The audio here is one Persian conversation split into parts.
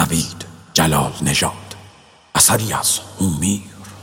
نوید جلال نژاد، اثری از هومیر.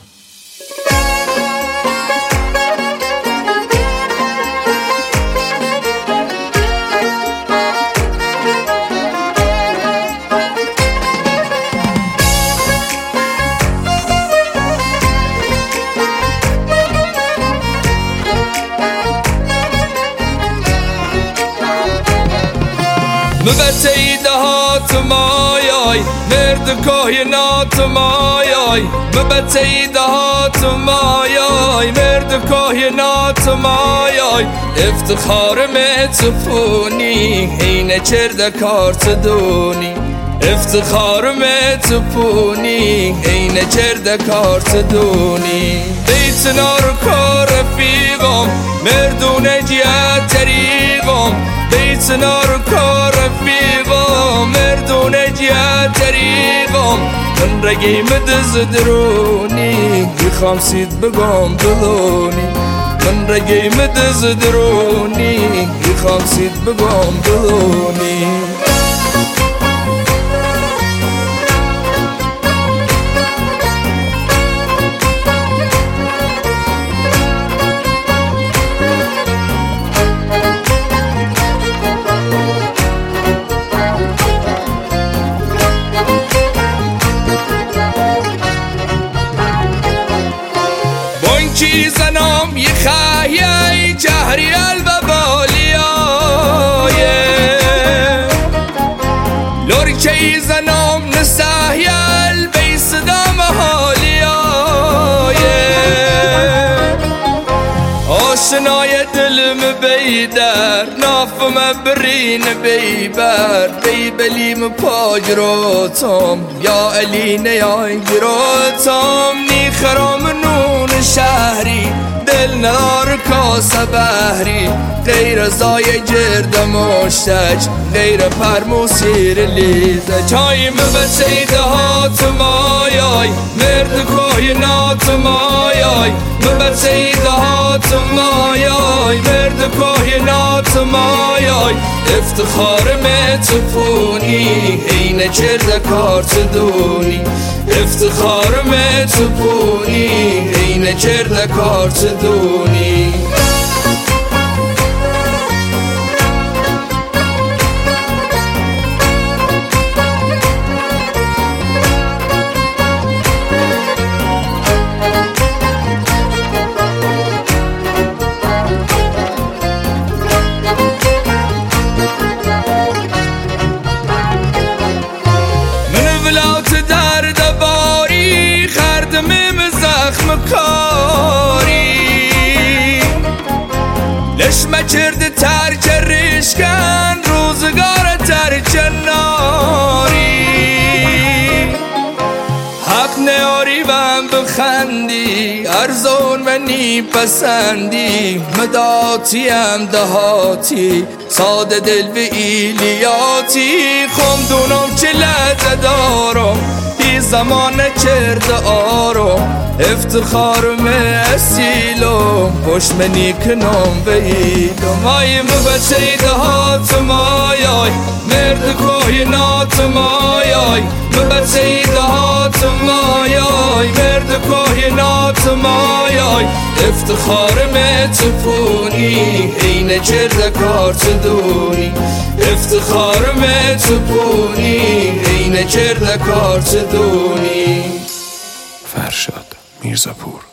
مبتعید هات مایای مرد کاینات مایای، مبتعید هات مایای مرد کاینات مایای، افتخار متفونی حین چرد کارت دونی، افتخار متفونی حین چرد کارت دونی. بیت نار کار رفیقم مردون جیت طریقم، بیت نار کار رفیقم مردون جیت طریقم، من رگیم دز درونی میخوام سید بگم دلونی، من رگیم دز درونی میخوام سید بگم دلونی. بانکی زنام یه خیلی جهریل و بالیایه، لرکی زنام نسهیل بی صدا محالیایه، آشنای دلم بیدر نافم برین بیبر، بیبلیم پاجروتم یا علی نیای گروتم، نی خرام نون شهری دل نار کاسه بحری، غیر زای جرد مشتج غیر پرموسیر لیزه، چایم به سیده هات مایای مرد کاینات مایای، به سیده هات مایای مرد کاینات مایای، افتخار متفونی حین چرد کارت دونی، افتخار متفونی حین چرد کارت دونی. درد باری خردمیم زخم کاری، لشمه چرد ترک ریشکن روزگار ترک ناری، حق نیاری و هم بخندی ارزون منی پسندی، مداتیم دهاتی ساده دل به ایلیاتی، خمدونم چه لحظه دارم بی زمان چرد آرم، افتخار مسیلم پشت منی کنم بیدم، هایم به سیده هات مایای مرد کاینات مایای، به سیده هات مایای مرد کاینات مایای، افتخار متفونی حین چرد کارت دونی، افتخار متفونی حین چرد کارت دونی. فرشاد میرزاپور.